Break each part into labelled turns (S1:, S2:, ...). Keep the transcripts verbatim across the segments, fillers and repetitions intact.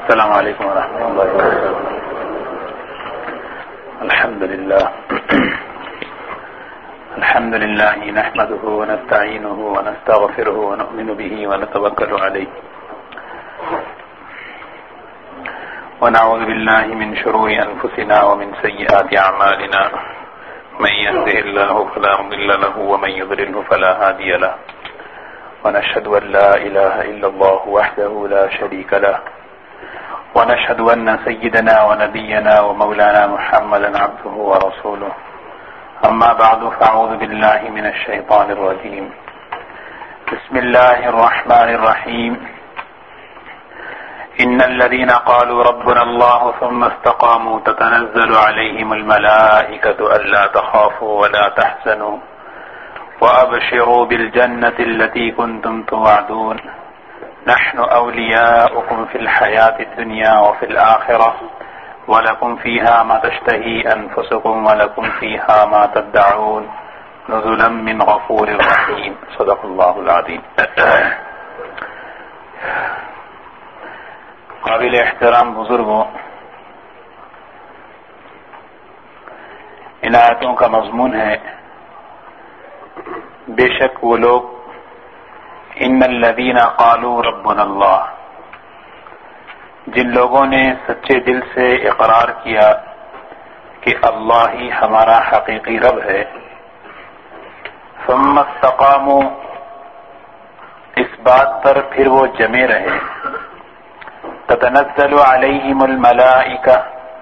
S1: السلام علیکم ورحمۃ اللہ وبرکاتہ. الحمد لله الحمد لله نحمده ونستعينه ونستغفره ونؤمن به ونتوكل عليه ونعوذ بالله من شرور أنفسنا ومن سيئات أعمالنا من يهده الله فلا مضل له ومن يضلله فلا هادي له ونشهد أن لا إله إلا الله وحده لا شريك له ونشهد أن سيدنا ونبينا ومولانا محمدا عبده ورسوله. أما بعد فأعوذ بالله من الشيطان الرجيم. بسم الله الرحمن الرحيم. إن الذين قالوا ربنا الله ثم استقاموا تتنزل عليهم الملائكة ألا تخافوا ولا تحزنوا وأبشروا بالجنة التي كنتم توعدون نحن أولياؤكم في الحياة الدنيا وفي الآخرة ولكم فيها ما تشتهي أنفسكم ولكم فيها ما تدعون نزلا من غفور رحيم. صدق الله العظيم. قابل احترام بزرگوں، ان آیتوں کا مضمون ہے بے شک وہ لوگ ان الذین قالوا ربنا اللہ، جن لوگوں نے سچے دل سے اقرار کیا کہ اللہ ہی ہمارا حقیقی رب ہے، ثم استقاموا، اس بات پر پھر وہ جمے رہے، تتنزل علیہم الملائکہ،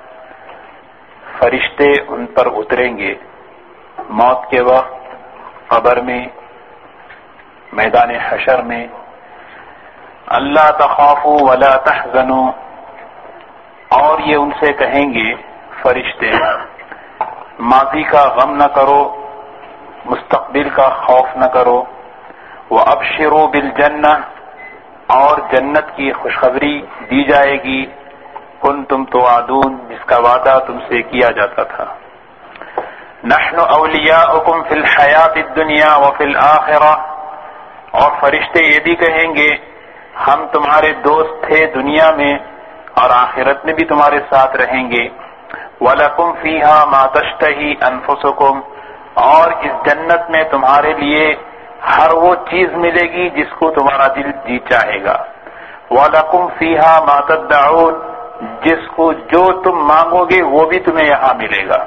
S1: فرشتے ان پر اتریں گے موت کے وقت، قبر میں، میدان حشر میں. اللہ تخافوا ولا تحزنوا، اور یہ ان سے کہیں گے فرشتے ماضی کا غم نہ کرو، مستقبل کا خوف نہ کرو. وابشروا بالجنہ، اور جنت کی خوشخبری دی جائے گی، کنتم توعدون، جس کا وعدہ تم سے کیا جاتا تھا. نحن اولیاؤکم فی الحیات الدنیا وفی الآخرہ، اور فرشتے یہ بھی کہیں گے ہم تمہارے دوست تھے دنیا میں اور آخرت میں بھی تمہارے ساتھ رہیں گے. وَلَكُمْ فِيهَا مَا تَشْتَهِي أَنفُسُكُمْ، اور اس جنت میں تمہارے لیے ہر وہ چیز ملے گی جس کو تمہارا دل جی چاہے گا. وَلَكُمْ فِيهَا مَا تَدَّعُونَ، جس کو جو تم مانگو گے وہ بھی تمہیں یہاں ملے گا.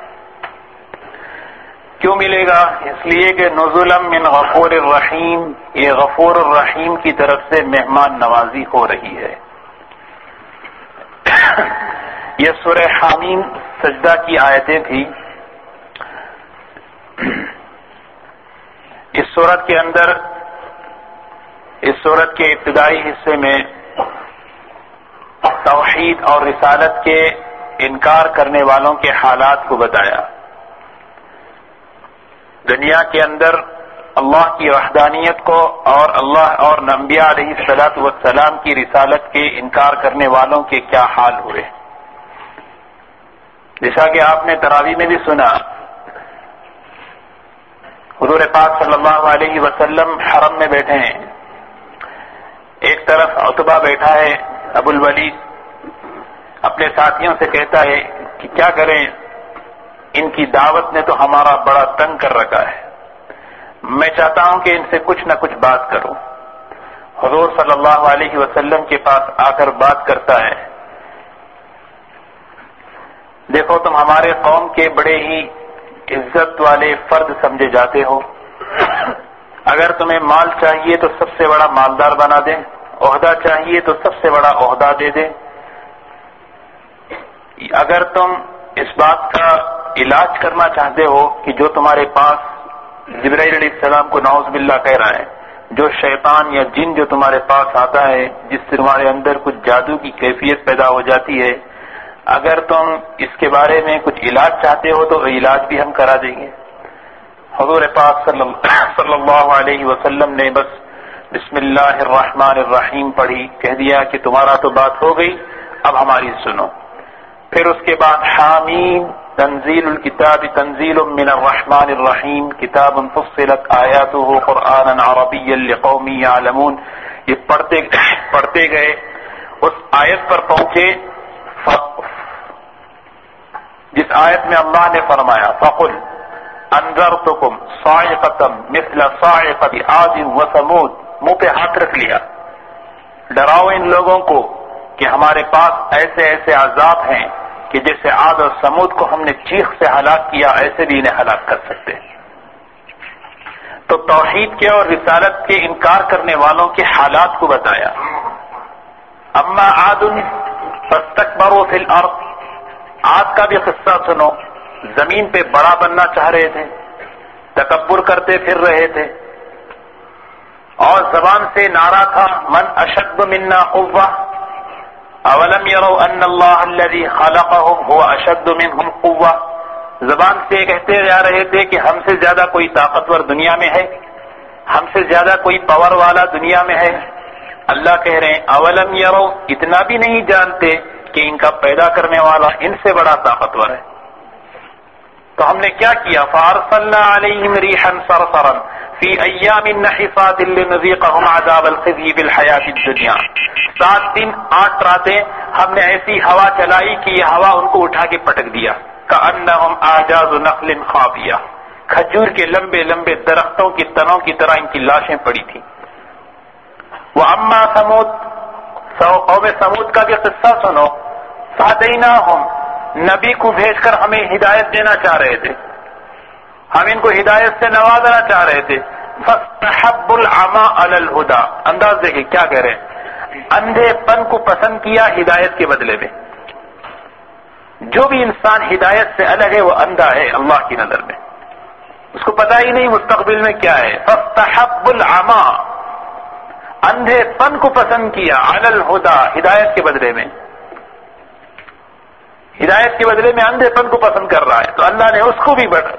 S1: کیوں ملے گا؟ اس لیے کہ نزلا من غفور الرحیم، یہ غفور الرحیم کی طرف سے مہمان نوازی ہو رہی ہے. یہ سورہ حامیم سجدہ کی آیتیں تھیں. اس سورت کے اندر، اس سورت کے ابتدائی حصے میں توحید اور رسالت کے انکار کرنے والوں کے حالات کو بتایا. دنیا کے اندر اللہ کی وحدانیت کو اور اللہ اور انبیاء علیہ الصلوۃ والسلام کی رسالت کے انکار کرنے والوں کے کیا حال ہوئے. جیسا کہ آپ نے تراویح میں بھی سنا، حضور پاک صلی اللہ علیہ وسلم حرم میں بیٹھے ہیں، ایک طرف عتبہ بیٹھا ہے، ابو الولید اپنے ساتھیوں سے کہتا ہے کہ کیا کریں، ان کی دعوت نے تو ہمارا بڑا تنگ کر رکھا ہے، میں چاہتا ہوں کہ ان سے کچھ نہ کچھ بات کروں. حضور صلی اللہ علیہ وسلم کے پاس آ کر بات کرتا ہے، دیکھو تم ہمارے قوم کے بڑے ہی عزت والے فرد سمجھے جاتے ہو، اگر تمہیں مال چاہیے تو سب سے بڑا مالدار بنا دیں، عہدہ چاہیے تو سب سے بڑا عہدہ دے دیں. اگر تم اس بات کا علاج کرنا چاہتے ہو کہ جو تمہارے پاس جبرائیل علیہ السلام کو نعوذ باللہ کہہ رہا ہے، جو شیطان یا جن جو تمہارے پاس آتا ہے جس سے تمہارے اندر کچھ جادو کی کیفیت پیدا ہو جاتی ہے، اگر تم اس کے بارے میں کچھ علاج چاہتے ہو تو علاج بھی ہم کرا دیں گے. حضور پاک صلی اللہ علیہ وسلم نے بس بسم اللہ الرحمن الرحیم پڑھی، کہہ دیا کہ تمہارا تو بات ہو گئی، اب ہماری سنو. پھر اس کے بعد حامیم تنزیل الکتاب تنزیل من الرحمن الرحیم کتاب فصلت آیاتہ قرآنا عربیا لقوم یعلمون، یہ پڑھتے پڑھتے گئے اس آیت پر پہنچے جس آیت میں اللہ نے فرمایا فَقُلْ أَنذَرْتُكُمْ صَاعِقَةً مِثْلَ صَاعِقَةِ عَادٍ وَثَمُودَ، منہ پہ ہاتھ رکھ لیا، ڈراؤ ان لوگوں کو کہ ہمارے پاس ایسے ایسے عذاب ہیں کہ جیسے عاد اور سمود کو ہم نے چیخ سے ہلاک کیا ایسے بھی انہیں ہلاک کر سکتے ہیں۔ تو توحید کے اور رسالت کے انکار کرنے والوں کے حالات کو بتایا۔ اما عاد فاستکبروا فی الارض، عاد کا بھی قصہ سنو، زمین پہ بڑا بننا چاہ رہے تھے، تکبر کرتے پھر رہے تھے، اور زبان سے نعرہ تھا من اشد منا قوہ اولم یروا ان اللہ الذی خلقهم هو اشد منهم قوہ، زبان سے کہتے جا رہے تھے کہ ہم سے زیادہ کوئی طاقتور دنیا میں ہے، ہم سے زیادہ کوئی پاور والا دنیا میں ہے۔ اللہ کہہ رہے ہیں اولم یروا، اتنا بھی نہیں جانتے کہ ان کا پیدا کرنے والا ان سے بڑا طاقتور ہے۔ تو ہم نے کیا کیا؟ فارسلنا علیہم ریحا صرصرا فی ایام نحسات لنذیقہم عذاب الخزی فی الحیاۃ الدنیا، سات دن آٹھ راتیں ہم نے ایسی ہوا چلائی کہ یہ ہوا ان کو اٹھا کے پٹک دیا، کأنہم اعجاز نخل خاویہ، کھجور کے لمبے لمبے درختوں کی تنوں کی طرح ان کی لاشیں پڑی تھیں۔ وَأَمَّا ثَمُودَ، قوم سمود کا بھی قصہ سنو، فَهَدَيْنَاهُمْ، نبی کو بھیج کر ہمیں ہدایت دینا چاہ رہے تھے، ہم ان کو ہدایت سے نوازنا چاہ رہے تھے۔ فَاسْتَحَبُّوا الْعَمَىٰ عَلَى الْهُدَىٰ، انداز دیکھیں کیا کہہ رہے ہیں، اندھے پن کو پسند کیا ہدایت کے بدلے میں۔ جو بھی انسان ہدایت سے الگ ہے وہ اندھا ہے اللہ کی نظر میں، اس کو پتہ ہی نہیں مستقبل میں کیا ہے۔ فَاسْتَحَبُّوا الْعَمَىٰ، اندھے پن کو پسند کیا، علی الہدا، ہدایت کے بدلے میں، ہدایت کے بدلے میں اندھے پن کو پسند کر رہا ہے، تو اللہ نے اس کو بھی بڑھا۔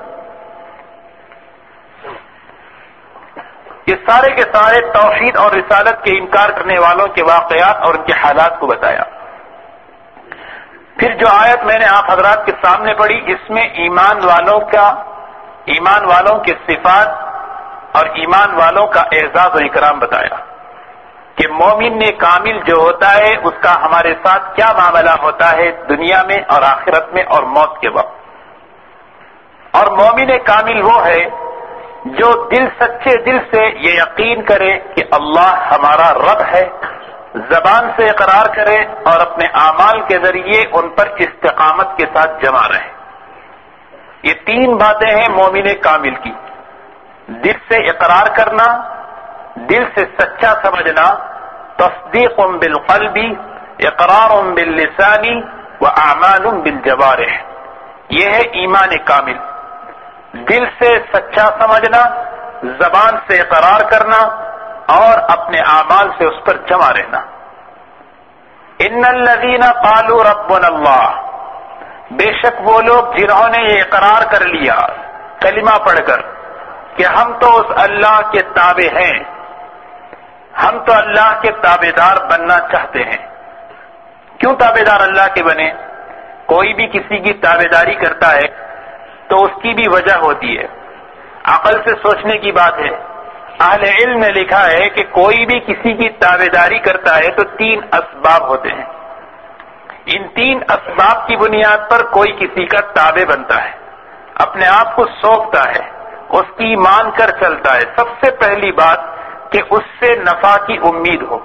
S1: یہ سارے کے سارے توحید اور رسالت کے انکار کرنے والوں کے واقعات اور ان کے حالات کو بتایا۔ پھر جو آیت میں نے آپ حضرات کے سامنے پڑھی، اس میں ایمان والوں کا، ایمان والوں کے صفات اور ایمان والوں کا اعزاز و اکرام بتایا کہ مومن نے کامل جو ہوتا ہے اس کا ہمارے ساتھ کیا معاملہ ہوتا ہے دنیا میں اور آخرت میں اور موت کے وقت۔ اور مومن کامل وہ ہے جو دل سچے دل سے یہ یقین کرے کہ اللہ ہمارا رب ہے، زبان سے اقرار کرے اور اپنے اعمال کے ذریعے ان پر استقامت کے ساتھ جمع رہے۔ یہ تین باتیں ہیں مومن کامل کی، دل سے اقرار کرنا، دل سے سچا سمجھنا، تصدیق بالقلب، اقرار باللسان واعمال بالجوارح، یہ ہے ایمان کامل۔ دل سے سچا سمجھنا، زبان سے اقرار کرنا اور اپنے اعمال سے اس پر جمع رہنا۔ ان الذین قالوا ربنا اللہ، بے شک وہ لوگ جنہوں نے یہ اقرار کر لیا کلمہ پڑھ کر کہ ہم تو اس اللہ کے تابع ہیں، ہم تو اللہ کے تابع دار بننا چاہتے ہیں۔ کیوں تابع دار اللہ کے بنے؟ کوئی بھی کسی کی تابع داری کرتا ہے تو اس کی بھی وجہ ہوتی ہے، عقل سے سوچنے کی بات ہے۔ اہل علم نے لکھا ہے کہ کوئی بھی کسی کی تابع داری کرتا ہے تو تین اسباب ہوتے ہیں، ان تین اسباب کی بنیاد پر کوئی کسی کا تابع بنتا ہے، اپنے آپ کو سونپتا ہے، اس کی مان کر چلتا ہے۔ سب سے پہلی بات کہ اس سے نفع کی امید ہو،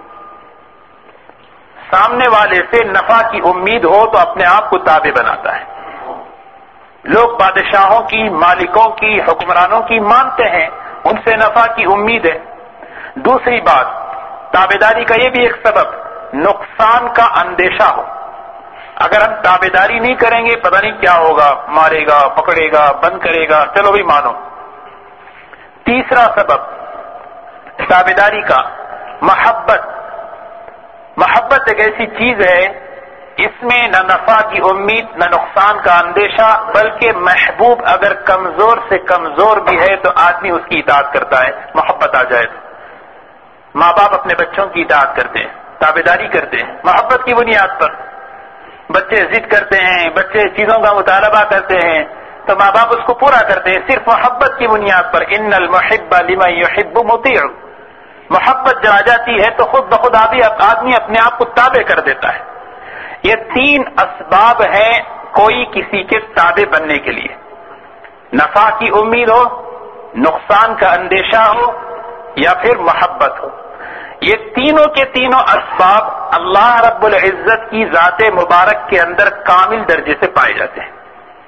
S1: سامنے والے سے نفع کی امید ہو تو اپنے آپ کو تابع بناتا ہے۔ لوگ بادشاہوں کی، مالکوں کی، حکمرانوں کی مانتے ہیں، ان سے نفع کی امید ہے۔ دوسری بات، تابعداری کا یہ بھی ایک سبب نقصان کا اندیشہ ہو، اگر ہم تابعداری نہیں کریں گے پتہ نہیں کیا ہوگا، مارے گا، پکڑے گا، بند کرے گا، چلو بھی مانو۔ تیسرا سبب تابعداری کا محبت، محبت ایک ایسی چیز ہے اس میں نہ نفع کی امید نہ نقصان کا اندیشہ، بلکہ محبوب اگر کمزور سے کمزور بھی ہے تو آدمی اس کی اطاعت کرتا ہے، محبت آ جائے تو۔ ماں باپ اپنے بچوں کی اطاعت کرتے ہیں، تابعداری کرتے ہیں محبت کی بنیاد پر۔ بچے ضد کرتے ہیں، بچے چیزوں کا مطالبہ کرتے ہیں تو ماں باپ اس کو پورا کرتے ہیں صرف محبت کی بنیاد پر۔ ان المحب لمن يحب مطیع، محبت جب آ جاتی ہے تو خود بخود آدمی اپنے آپ کو تابع کر دیتا ہے. یہ تین اسباب ہیں کوئی کسی کے تابع بننے کے لیے. نفع کی امید ہو، نقصان کا اندیشہ ہو، یا پھر محبت ہو. یہ تینوں کے تینوں اسباب اللہ رب العزت کی ذات مبارک کے اندر کامل درجے سے پائے جاتے ہیں.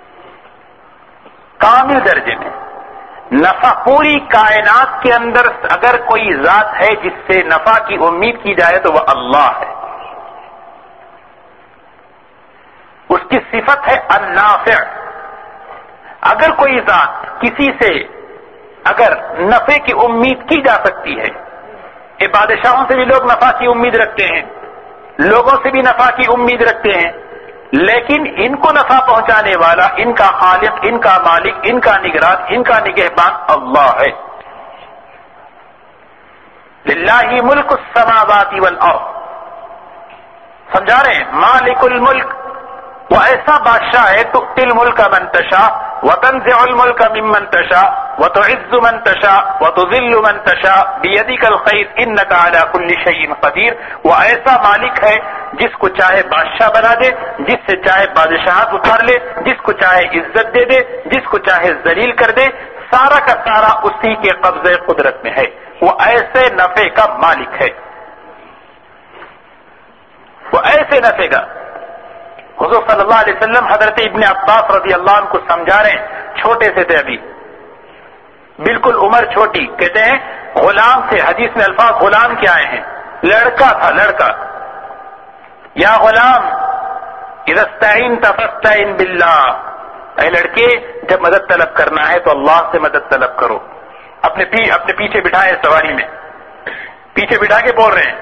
S1: کامل درجے میں نفع، پوری کائنات کے اندر اگر کوئی ذات ہے جس سے نفع کی امید کی جائے تو وہ اللہ ہے. اس کی صفت ہے النافع. اگر کوئی ذات کسی سے اگر نفع کی امید کی جا سکتی ہے، یہ بادشاہوں سے بھی لوگ نفع کی امید رکھتے ہیں، لوگوں سے بھی نفع کی امید رکھتے ہیں، لیکن ان کو نفع پہنچانے والا، ان کا خالق، ان کا مالک، ان کا نگران، ان کا نگہبان اللہ ہے. للہ ملک السماوات والارض. سمجھا رہے ہیں؟ مالک الملک، وہ ایسا بادشاہ ہے تؤتی الملک من تشاء وتنزع الملک ممن تشاء وتعز من تشاء وتذل من تشاء بیدک الخیر انک علی کل شیء قدیر. وہ ایسا مالک ہے جس کو چاہے بادشاہ بنا دے، جس سے چاہے بادشاہت اتار لے، جس کو چاہے عزت دے دے، جس کو چاہے ذلیل کر دے، سارا کا سارا اسی کے قبضے قدرت میں ہے. وہ ایسے نفع کا مالک ہے، وہ ایسے نفع کا. حضور صلی اللہ علیہ وسلم حضرت ابن عباس رضی اللہ عنہ کو سمجھا رہے ہیں، چھوٹے سے تھے ابھی، بالکل عمر چھوٹی. کہتے ہیں غلام تھے، حدیث میں الفاظ غلام کے آئے ہیں، لڑکا تھا، لڑکا. یا غلام اذا استعنت فاستعن باللہ، اے لڑکے جب مدد طلب کرنا ہے تو اللہ سے مدد طلب کرو. اپنے پی اپنے پیچھے بٹھائے سواری میں، پیچھے بٹھا کے بول رہے ہیں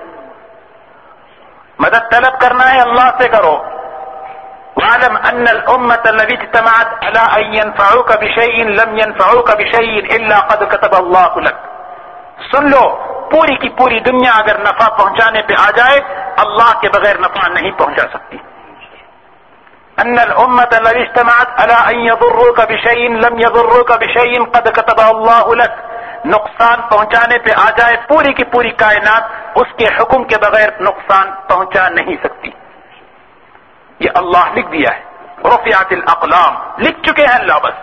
S1: مدد طلب کرنا ہے اللہ سے کرو. وَاعْلَمْ أَنَّ الْأُمَّةَ الَّتِي اجْتَمَعَتْ عَلَىٰ أَن يَنفَعُوكَ بِشَيْءٍ لَمْ يَنفَعُوكَ بِشَيْءٍ إِلَّا قَدْ كَتَبَ اللَّهُ لَكَ. سن لو، پوری کی پوری دنیا اگر نفع پہنچانے پہ آ جائے اللہ کے بغیر نفع نہیں پہنچا سکتی. أَنَّ الْأُمَّةَ الَّتِي اجْتَمَعَتْ عَلَىٰ أَن يَضُرُّوكَ بِشَيْءٍ لَمْ يَضُرُّوكَ بِشَيْءٍ قَدْ كَتَبَهُ اللَّهُ لَكَ. نقصان پہنچانے پہ آ جائے پوری کی پوری کائنات اس کے حکم کے بغیر نقصان پہنچا نہیں سکتی. یہ اللہ لکھ دیا ہے. رفعت الاقلام، لکھ چکے ہیں اللہ. بس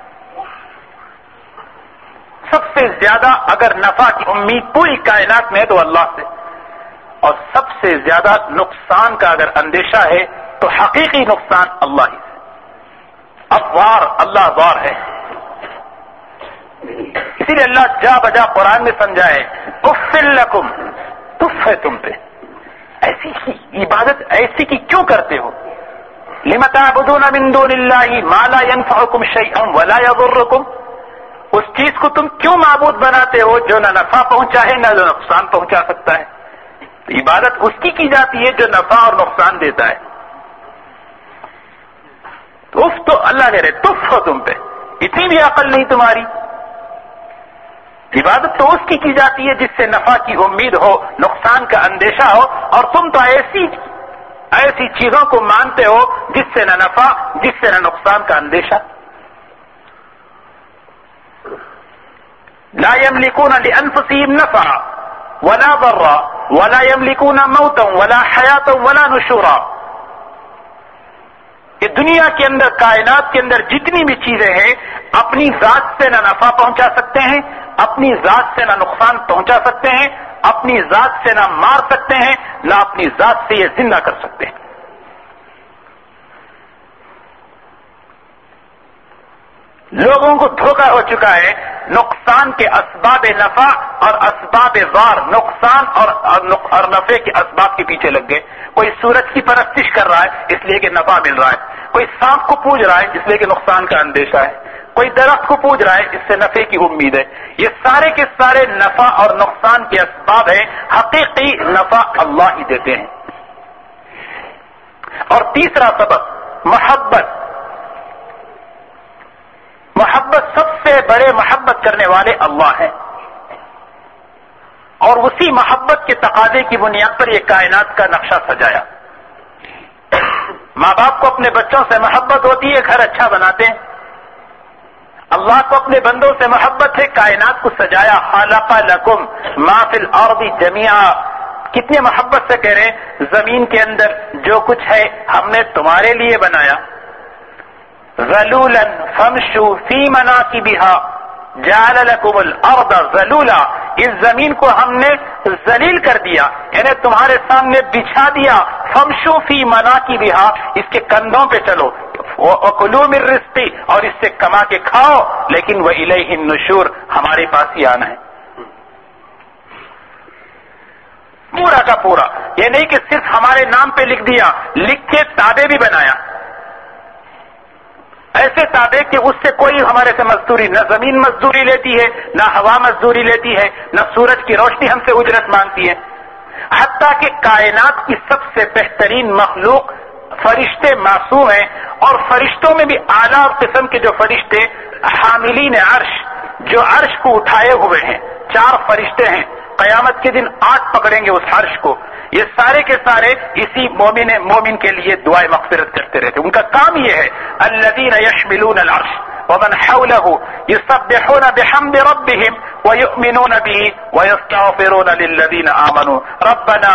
S1: سب سے زیادہ اگر نفع کی امید پوری کائنات میں ہے تو اللہ سے، اور سب سے زیادہ نقصان کا اگر اندیشہ ہے تو حقیقی نقصان اللہ ہی سے. اب وار، اللہ وار ہے. اسی لیے اللہ جا بجا قرآن میں سمجھائے اف لکم، تف ہے تم پہ. ایسی کی عبادت ایسی کی کیوں کرتے ہو؟ لم تعبدون من دون اللہ ما لا ينفعکم شیئا ولا یضرکم. اس چیز کو تم کیوں معبود بناتے ہو جو نہ نفع پہنچا ہے نہ نقصان پہنچا سکتا ہے؟ تو عبادت اس کی کی جاتی ہے جو نفع اور نقصان دیتا ہے. اف تو اللہ کہہ رہے تف ہو تم پہ، اتنی بھی عقل نہیں تمہاری. عبادت تو اس کی کی جاتی ہے جس سے نفع کی امید ہو، نقصان کا اندیشہ ہو، اور تم تو ایسی ایسی چیزوں کو مانتے ہو جس سے نہ نفع، جس سے نہ نقصان کا اندیشہ. لا يملكون لانفسهم نفعا ولا ضرا ولا يملكون موتا ولا حیاتا ولا نشورا. یہ دنیا کے اندر، کائنات کے اندر جتنی بھی چیزیں ہیں اپنی ذات سے نہ نفع پہنچا سکتے ہیں، اپنی ذات سے نہ نقصان پہنچا سکتے ہیں، اپنی ذات سے نہ مار سکتے ہیں، نہ اپنی ذات سے یہ زندہ کر سکتے ہیں. لوگوں کو دھوکہ ہو چکا ہے. نقصان کے اسباب نفع اور اسباب ضار، نقصان اور اور نفع کے اسباب کے پیچھے لگ گئے. کوئی سورج کی پرستش کر رہا ہے اس لیے کہ نفع مل رہا ہے، کوئی سانپ کو پوج رہا ہے اس لیے کہ نقصان کا اندیشہ ہے، کوئی درخت کو پوج رہا ہے اس سے نفع کی امید ہے. یہ سارے کے سارے نفع اور نقصان کے اسباب ہیں، حقیقی نفع اللہ ہی دیتے ہیں. اور تیسرا سبب محبت. محبت سب سے بڑے محبت کرنے والے اللہ ہیں، اور اسی محبت کے تقاضے کی بنیاد پر یہ کائنات کا نقشہ سجایا. ماں باپ کو اپنے بچوں سے محبت ہوتی ہے، گھر اچھا بناتے ہیں، اللہ کو اپنے بندوں سے محبت ہے، کائنات کو سجایا، خلق لکم ما فی الارض جمیعا، کتنی محبت سے کہہ رہے ہیں زمین کے اندر جو کچھ ہے ہم نے تمہارے لیے بنایا. ذلولا فامشوا فی مناکبہا جعل لکم الارض ذلولا، اس زمین کو ہم نے ذلیل کر دیا، یعنی تمہارے سامنے بچھا دیا. فامشوا فی مناکبہا، اس کے کندھوں پہ چلو. وَكُلُوا مِن رِزْقِهِ، اور اس سے کما کے کھاؤ، لیکن وَإِلَيْهِ النُّشُورُ، ہمارے پاس ہی آنا ہے. پورا کا پورا، یہ نہیں کہ صرف ہمارے نام پہ لکھ دیا، لکھ کے تابع بھی بنایا، ایسے تابع کہ اس سے کوئی ہمارے سے مزدوری، نہ زمین مزدوری لیتی ہے، نہ ہوا مزدوری لیتی ہے، نہ سورج کی روشنی ہم سے اجرت مانگتی ہے. حتیٰ کہ کائنات کی سب سے بہترین مخلوق فرشتے معصوم ہیں، اور فرشتوں میں بھی اعلیٰ قسم کے جو فرشتے حاملین عرش، جو عرش کو اٹھائے ہوئے ہیں، چار فرشتے ہیں، قیامت کے دن آٹھ پکڑیں گے اس عرش کو. یہ سارے کے سارے اسی مومن مومن کے لیے دعائے مغفرت کرتے رہتے. ان کا کام یہ ہے، الذین یحملون العرش ومن حولہ یسبحون بحمد ربهم ویؤمنون به ویستغفرون للذین آمنوا ربنا.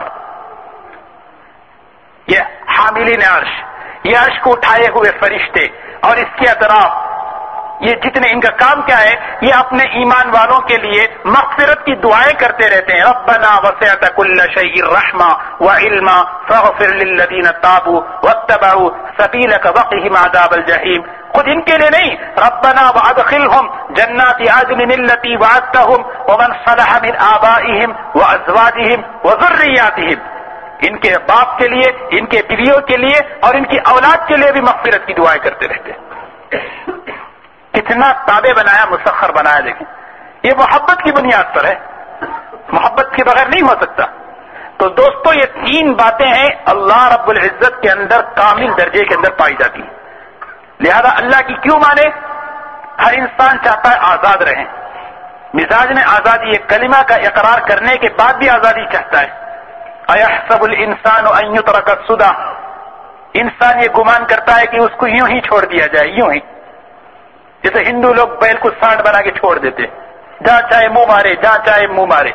S1: یہ حاملین عرش، یہ عرش کو اٹھائے ہوئے فرشتے اور اس کے اطراف، یہ جتنے ان کا کام کیا ہے، یہ اپنے ایمان والوں کے لیے مغفرت کی دعائیں کرتے رہتے ہیں. ربنا وسعت كل شيء رحمة وعلما فاغفر للذين تابوا واتبعوا سبيلك وقهم عذاب الجحيم. خود ان کے لیے نہیں، ربنا وادخلهم جنات عدن التي وعدتهم ومن صلح من آبائهم وازواجهم وذرياتهم. ان کے باپ کے لیے، ان کے بیویوں کے لیے اور ان کی اولاد کے لیے بھی مغفرت کی دعائیں کرتے رہتے ہیں. کتنا تابع بنایا، مسخر بنایا. لیکن یہ محبت کی بنیاد پر ہے، محبت کے بغیر نہیں ہو سکتا. تو دوستو یہ تین باتیں ہیں اللہ رب العزت کے اندر کامل درجے کے اندر پائی جاتی ہیں. لہذا اللہ کی کیوں مانے؟ ہر انسان چاہتا ہے آزاد رہیں، مزاج میں آزادی، یہ کلمہ کا اقرار کرنے کے بعد بھی آزادی چاہتا ہے. اَيَحْسَبُ الْإِنسَانُ أَن يُتْرَكَ سُدًى، انسان یہ گمان کرتا ہے کہ اس کو یوں ہی چھوڑ دیا جائے، یوں ہی، جیسے ہندو لوگ بیل کو سانڈ بنا کے چھوڑ دیتے، جہاں چاہے منہ مارے، جہاں چاہے منہ مارے.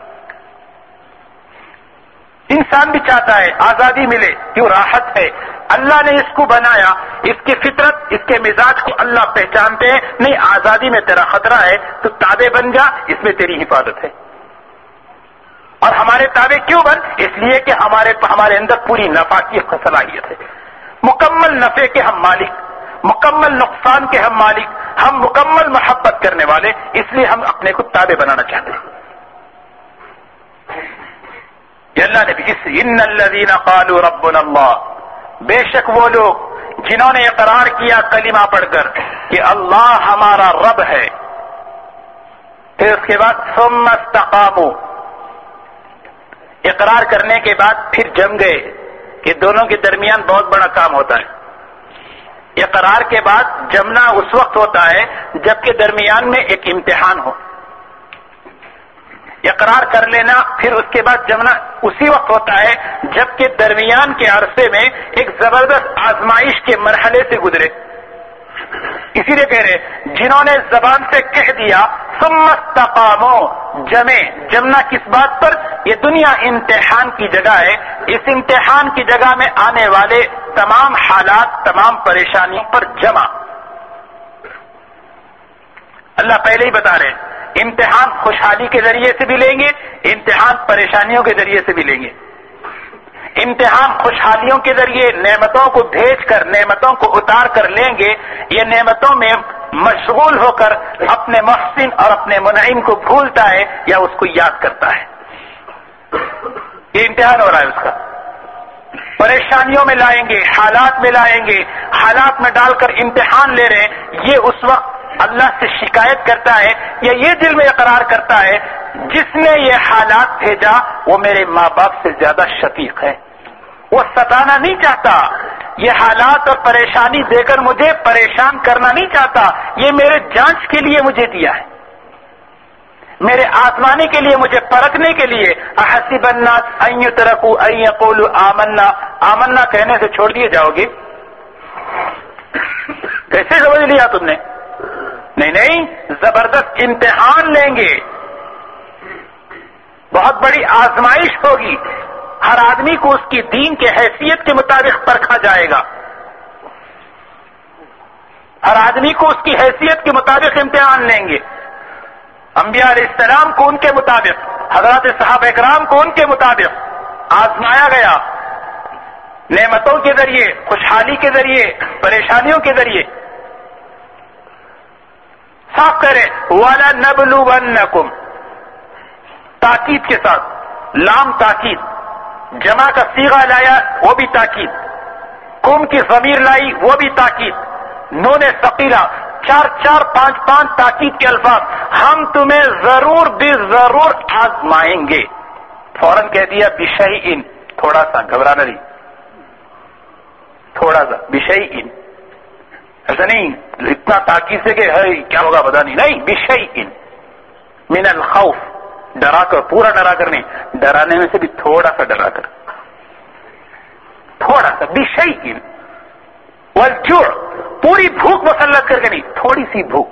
S1: انسان بھی چاہتا ہے آزادی ملے، کیوں؟ راحت ہے. اللہ نے اس کو بنایا، اس کی فطرت، اس کے مزاج کو اللہ پہچانتے ہیں. نہیں، آزادی میں تیرا خطرہ ہے، تو تابع بن جا، اس میں تیری حفاظت ہے. اور ہمارے تابع کیوں بن؟ اس لیے کہ ہمارے ہمارے اندر پوری نفع کی صلاحیت ہے. مکمل نفع کے ہم مالک، مکمل نقصان کے ہم مالک، ہم مکمل محبت کرنے والے، اس لیے ہم اپنے کو تابع بنانا چاہتے ہیں. یہ اللہ نے بھی اس ان الذین قالوا ربنا اللہ، بے شک وہ لوگ جنہوں نے اقرار کیا کلمہ پڑھ کر کہ اللہ ہمارا رب ہے، پھر اس کے بعد ثم استقاموا، اقرار کرنے کے بعد پھر جم گئے، کہ دونوں کے درمیان بہت بڑا کام ہوتا ہے. اقرار کے بعد جمنا اس وقت ہوتا ہے جبکہ درمیان میں ایک امتحان ہو. اقرار کر لینا پھر اس کے بعد جمنا اسی وقت ہوتا ہے جبکہ درمیان کے عرصے میں ایک زبردست آزمائش کے مرحلے سے گزرے. اسی لیے کہہ رہے جنہوں نے زبان سے کہہ دیا ثم استقاموا، جمے، جمنا کس بات پر؟ یہ دنیا امتحان کی جگہ ہے. اس امتحان کی جگہ میں آنے والے تمام حالات، تمام پریشانیوں پر جمع. اللہ پہلے ہی بتا رہے ہیں امتحان خوشحالی کے ذریعے سے بھی لیں گے، امتحان پریشانیوں کے ذریعے سے بھی لیں گے. امتحان خوشحالیوں کے ذریعے نعمتوں کو بھیج کر، نعمتوں کو اتار کر لیں گے، یہ نعمتوں میں مشغول ہو کر اپنے محسن اور اپنے منعم کو بھولتا ہے یا اس کو یاد کرتا ہے. یہ امتحان ہو رہا ہے اس کا. پریشانیوں میں لائیں گے، حالات میں لائیں گے، حالات میں ڈال کر امتحان لے رہے ہیں. یہ اس وقت اللہ سے شکایت کرتا ہے یا یہ دل میں اقرار کرتا ہے جس نے یہ حالات بھیجا وہ میرے ماں باپ سے زیادہ شفیق ہے. وہ ستانا نہیں چاہتا، یہ حالات اور پریشانی دے کر مجھے پریشان کرنا نہیں چاہتا، یہ میرے جانچ کے لیے مجھے دیا ہے، میرے آزمانے کے لیے، مجھے پرکھنے کے لیے. احسب الناس ان یترکوا ان یقولوا آمنا، آمنا کہنے سے چھوڑ دیے جاؤ گے؟ کیسے سمجھ لیا تم نے؟ نہیں نہیں، زبردست امتحان لیں گے، بہت بڑی آزمائش ہوگی، ہر آدمی کو اس کی دین کے حیثیت کے مطابق پرکھا جائے گا، ہر آدمی کو اس کی حیثیت کے مطابق امتحان لیں گے۔ انبیاء علیہ السلام کو ان کے مطابق، حضرات صحابہ اکرام کو ان کے مطابق آزمایا گیا، نعمتوں کے ذریعے، خوشحالی کے ذریعے، پریشانیوں کے ذریعے۔ صاف کریں وَلَنَبْلُوَنَّكُمْ، تاکید کے ساتھ، لام تاکید، جمع کا صیغہ لایا وہ بھی تاکید، کم کی ضمیر لائی وہ بھی تاکید، نون ثقیلہ، چار چار پانچ پانچ تاکید کے الفاظ، ہم تمہیں ضرور بھی ضرور آزمائیں گے۔ فوراً کہہ دیا بشیء، تھوڑا سا، گھبرانا نہیں، تھوڑا سا، بشیء، ایسا نہیں اتنا تاکید سے کہ ہے کیا ہوگا پتا نہیں، نہیں، بشیء من الخوف، ڈرا کر، پورا ڈرا کر نہیں، ڈرانے میں سے بھی تھوڑا سا ڈرا کر، تھوڑا سا، بشیء والجوع، پوری بھوک مسلط کر کے نہیں، تھوڑی سی بھوک،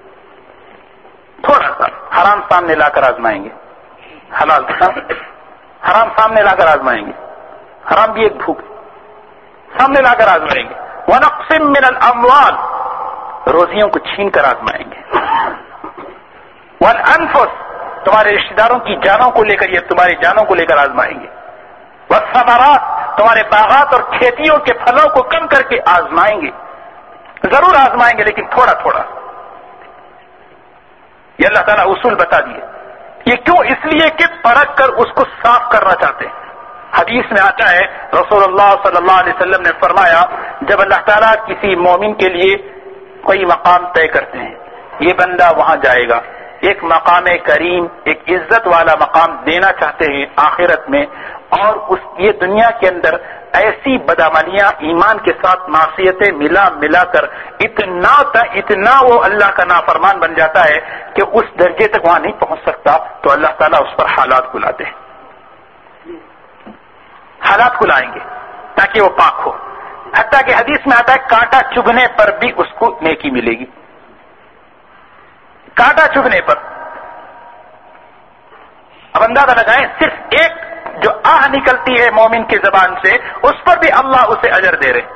S1: تھوڑا سا، حرام سامنے لا کر آزمائیں گے، حلال حرام سامنے لا کر آزمائیں گے، حرام بھی ایک بھوک سامنے لا کر آزمائیں گے، وَنَقْصٍ مِّنَ الْأَمْوَالِ، روزیوں کو چھین کر آزمائیں گے، وَالْأَنفُسِ، تمہارے رشتہ داروں کی جانوں کو لے کر، یہ تمہاری جانوں کو لے کر آزمائیں گے، وَالثَّمَرَاتِ، تمہارے باغات اور کھیتیوں کے پھلوں کو کم کر کے آزمائیں گے، ضرور آزمائیں گے لیکن تھوڑا تھوڑا۔ یہ اللہ تعالیٰ اصول بتا دیے، یہ کیوں؟ اس لیے کہ پرکھ کر اس کو صاف کرنا چاہتے ہیں۔ حدیث میں آتا ہے، رسول اللہ صلی اللہ علیہ وسلم نے فرمایا، جب اللہ تعالیٰ کسی مومن کے لیے کوئی مقام طے کرتے ہیں، یہ بندہ وہاں جائے گا، ایک مقام کریم، ایک عزت والا مقام دینا چاہتے ہیں آخرت میں، اور اس یہ دنیا کے اندر ایسی بدعملیاں ایمان کے ساتھ معصیتیں ملا ملا کر اتنا اتنا وہ اللہ کا نافرمان بن جاتا ہے کہ اس درجے تک وہاں نہیں پہنچ سکتا، تو اللہ تعالیٰ اس پر حالات کو لاتے ہیں، حالات کو لائیں گے تاکہ وہ پاک ہو۔ حتیٰ کہ حدیث میں آتا ہے کانٹا چبھنے پر بھی اس کو نیکی ملے گی، کانٹا چبھنے پر۔ اب اندازہ لگائیں، صرف ایک جو آہ نکلتی ہے مومن کی زبان سے، اس پر بھی اللہ اسے اجر دے رہے۔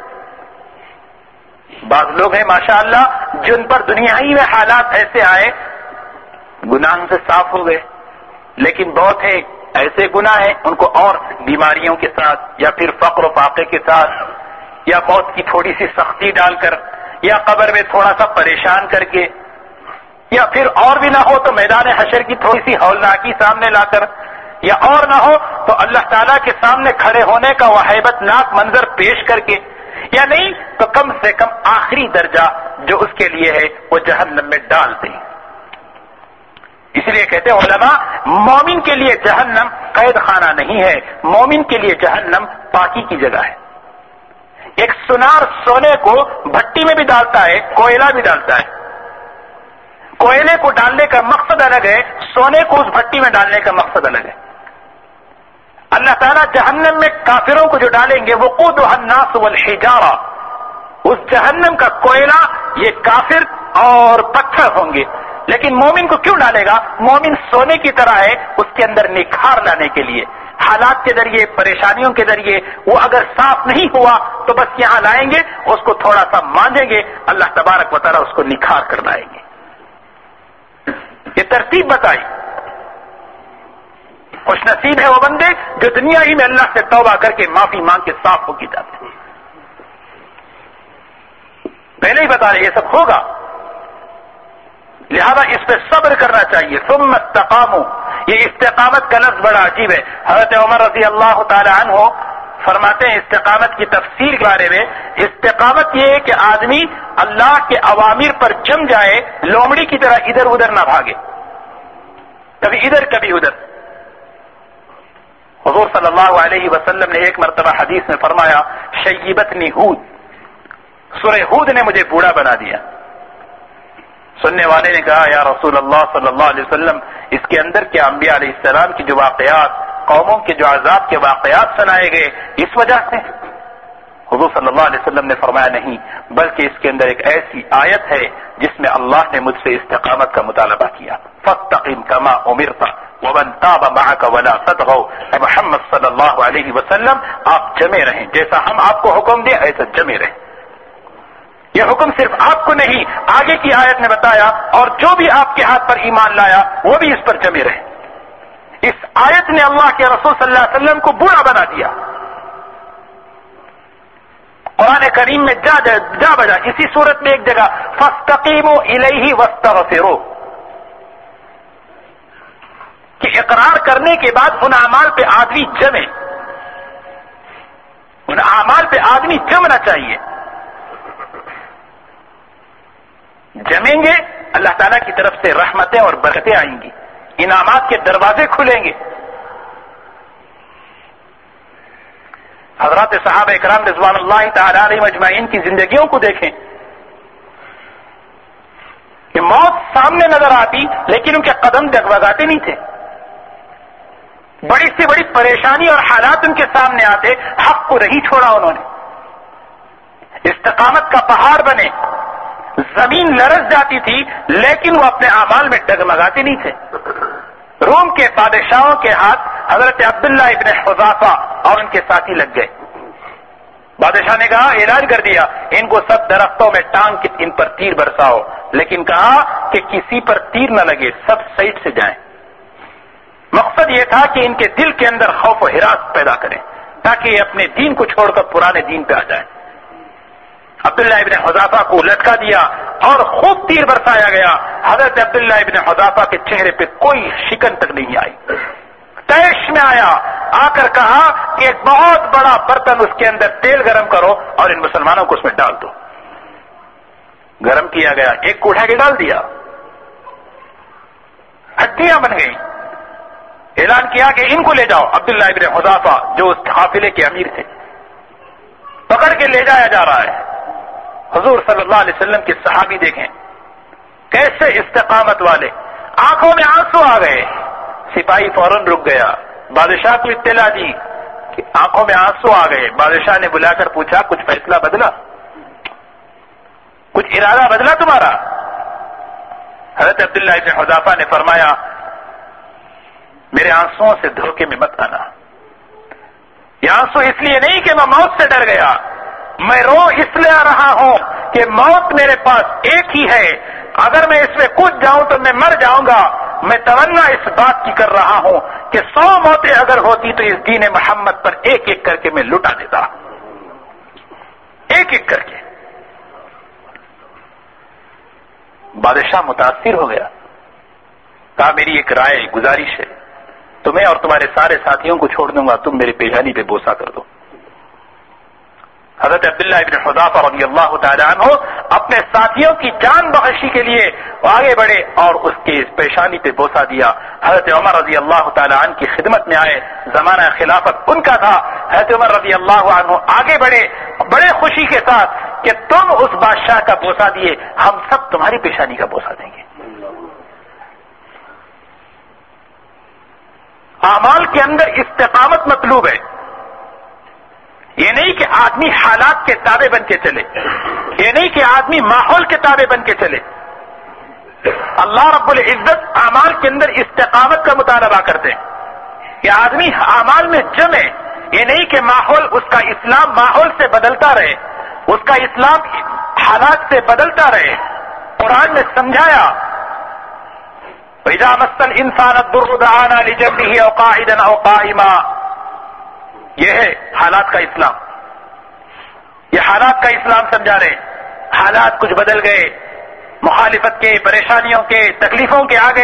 S1: بعض لوگ ہیں ماشاءاللہ جن پر دنیائی میں حالات ایسے آئے، گناہ سے صاف ہو گئے، لیکن بہت ہیں ایسے گناہ ہیں ان کو اور بیماریوں کے ساتھ، یا پھر فقر و فاقے کے ساتھ، یا موت کی تھوڑی سی سختی ڈال کر، یا قبر میں تھوڑا سا پریشان کر کے، یا پھر اور بھی نہ ہو تو میدان حشر کی تھوڑی سی ہولناکی سامنے لا کر، یا اور نہ ہو تو اللہ تعالیٰ کے سامنے کھڑے ہونے کا وہ ہیبت ناک منظر پیش کر کے، یا نہیں تو کم سے کم آخری درجہ جو اس کے لیے ہے وہ جہنم میں ڈال دیں۔ اس لیے کہتے ہیں علماء، مومن کے لیے جہنم قید خانہ نہیں ہے، مومن کے لیے جہنم پاکی کی جگہ ہے۔ ایک سنار سونے کو بھٹی میں بھی ڈالتا ہے، کوئلہ بھی ڈالتا ہے، کوئلے کو ڈالنے کا مقصد الگ ہے، سونے کو اس بھٹی میں ڈالنے کا مقصد الگ ہے۔ اللہ تعالیٰ جہنم میں کافروں کو جو ڈالیں گے، وقودها الناس والحجارہ، اس جہنم کا کوئلہ یہ کافر اور پتھر ہوں گے، لیکن مومن کو کیوں ڈالے گا؟ مومن سونے کی طرح ہے، اس کے اندر نکھار لانے کے لیے، حالات کے ذریعے، پریشانیوں کے ذریعے وہ اگر صاف نہیں ہوا تو بس یہاں لائیں گے، اس کو تھوڑا سا مانجیں گے، اللہ تبارک و تعالیٰ اس کو نکھار کر لائیں گے۔ یہ ترتیب بتائی۔ خوش نصیب ہے وہ بندے جو دنیا ہی میں اللہ سے توبہ کر کے معافی مانگ کے صاف ہو کے جاتے ہیں۔ پہلے ہی بتا رہے یہ سب ہوگا، لہذا اس پہ صبر کرنا چاہیے۔ ثم استقاموا، یہ استقامت کا لفظ بڑا عجیب ہے۔ حضرت عمر رضی اللہ تعالی عنہ فرماتے ہیں استقامت کی تفسیر کے بارے میں، استقامت یہ ہے کہ آدمی اللہ کے اوامر پر جم جائے، لومڑی کی طرح ادھر ادھر نہ بھاگے، کبھی ادھر کبھی ادھر۔ حضور صلی اللہ علیہ وسلم نے ایک مرتبہ حدیث میں فرمایا، شیبتنی ہود، سورہ ہود نے مجھے بوڑھا بنا دیا۔ سننے والے نے کہا، یا رسول اللہ صلی اللہ علیہ وسلم، اس کے اندر کیا انبیاء علیہ السلام کی جو واقعات، قوموں کے جو عذاب کے واقعات سنائے گئے، اس وجہ سے؟ حضور صلی اللہ علیہ وسلم نے فرمایا نہیں، بلکہ اس کے اندر ایک ایسی آیت ہے جس میں اللہ نے مجھ سے استقامت کا مطالبہ کیا، فاستقم کما امرت ومن تاب معك ولا تطغوا. اے محمد صلی اللہ علیہ وسلم آپ جمے رہیں، جیسا ہم آپ کو حکم دیں ایسا جمے رہیں. یہ حکم صرف آپ کو نہیں، آگے کی آیت نے بتایا، اور جو بھی آپ کے ہاتھ پر ایمان لایا وہ بھی اس پر جمے رہے. اس آیت نے اللہ کے رسول صلی اللہ علیہ وسلم کو برا بنا دیا. قرآن کریم میں جا جا, جا بجا اسی صورت میں ایک جگہ فاستقیموا الیہ واستغفروا، کہ اقرار کرنے کے بعد ان اعمال پہ آدمی جمے، ان اعمال پہ آدمی جمنا چاہیے. جمیں گے اللہ تعالیٰ کی طرف سے رحمتیں اور برکتیں آئیں گی، انعامات کے دروازے کھلیں گے. حضرات صحابہ اکرام رضوان اللہ تعالی علیہم اجمعین کی زندگیوں کو دیکھیں کہ موت سامنے نظر آتی لیکن ان کے قدم ڈگمگاتے نہیں تھے. بڑی سے بڑی پریشانی اور حالات ان کے سامنے آتے، حق کو نہیں چھوڑا انہوں نے. استقامت کا پہاڑ بنے، زمین لرز جاتی تھی لیکن وہ اپنے اعمال میں ڈگمگاتے نہیں تھے. روم کے بادشاہوں کے ہاتھ حضرت عبداللہ ابن حذافہ اور ان کے ساتھی لگ گئے. بادشاہ نے کہا، اعلان کر دیا ان کو سب درختوں میں ٹانگ کے ان پر تیر برساؤ، لیکن کہا کہ کسی پر تیر نہ لگے، سب سائڈ سے جائیں. مقصد یہ تھا کہ ان کے دل کے اندر خوف و ہراس پیدا کریں تاکہ یہ اپنے دین کو چھوڑ کر پرانے دین پہ آ جائیں. عبداللہ ابن حذافہ کو لٹکا دیا اور خوب تیر برسایا گیا. حضرت عبداللہ ابن حذافہ کے چہرے پہ کوئی شکن تک نہیں آئی. تیش میں آیا، آ کر کہا کہ ایک بہت بڑا برتن اس کے اندر تیل گرم کرو اور ان مسلمانوں کو اس میں ڈال دو. گرم کیا گیا، ایک کو اٹھا کے ڈال دیا، ہڈیاں بن گئی. اعلان کیا کہ ان کو لے جاؤ. عبداللہ ابن حذافہ جو اس قافلے کے امیر تھے پکڑ کے لے جایا جا رہا ہے. حضور صلی اللہ علیہ وسلم کے صحابی دیکھیں کیسے استقامت والے، آنکھوں میں آنسو آ گئے. سپاہی فوراً رک گیا، بادشاہ کو اطلاع دی کہ آنکھوں میں آنسو آ گئے. بادشاہ نے بلا کر پوچھا کچھ فیصلہ بدلا، کچھ ارادہ بدلا تمہارا؟ حضرت عبداللہ ابن حذافہ نے فرمایا میرے آنسوؤں سے دھوکے میں مت آنا. یہ آنسو اس لیے نہیں کہ میں موت سے ڈر گیا، میں رو اس لیے آ رہا ہوں کہ موت میرے پاس ایک ہی ہے، اگر میں اس میں کود جاؤں تو میں مر جاؤں گا. میں تمنا اس بات کی کر رہا ہوں کہ سو موتیں اگر ہوتی تو اس دین محمد پر ایک ایک کر کے میں لٹا دیتا، ایک ایک کر کے. بادشاہ متاثر ہو گیا، کہا میری ایک رائے گزارش ہے، تمہیں اور تمہارے سارے ساتھیوں کو چھوڑ دوں گا، تم میرے پیشانی پہ بوسہ کر دو. حضرت عبداللہ ابن حذافہ رضی اللہ تعالی عنہ اپنے ساتھیوں کی جان بخشی کے لیے آگے بڑھے اور اس کے پیشانی پہ بوسہ دیا. حضرت عمر رضی اللہ تعالی عنہ کی خدمت میں آئے، زمانہ خلافت ان کا تھا. حضرت عمر رضی اللہ عنہ آگے بڑھے بڑے خوشی کے ساتھ کہ تم اس بادشاہ کا بوسہ دیے، ہم سب تمہاری پیشانی کا بوسہ دیں گے. اعمال کے اندر استقامت مطلوب ہے. یہ نہیں کہ آدمی حالات کے تابع بن کے چلے، یہ نہیں کہ آدمی ماحول کے تابع بن کے چلے. اللہ رب العزت اعمال کے اندر استقامت کا مطالبہ کرتے ہیں کہ آدمی اعمال میں جمے. یہ نہیں کہ ماحول اس کا اسلام ماحول سے بدلتا رہے، اس کا اسلام حالات سے بدلتا رہے. قرآن نے سمجھایا وَإِذَا مَسَّ الْإِنسَانَ الضُّرُّ دَعَانَا لِجَنبِهِ أَوْ قَاعِدًا أَوْ قَائِمًا. یہ ہے حالات کا اسلام، یہ حالات کا اسلام سمجھا رہے. حالات کچھ بدل گئے، مخالفت کے، پریشانیوں کے، تکلیفوں کے آگے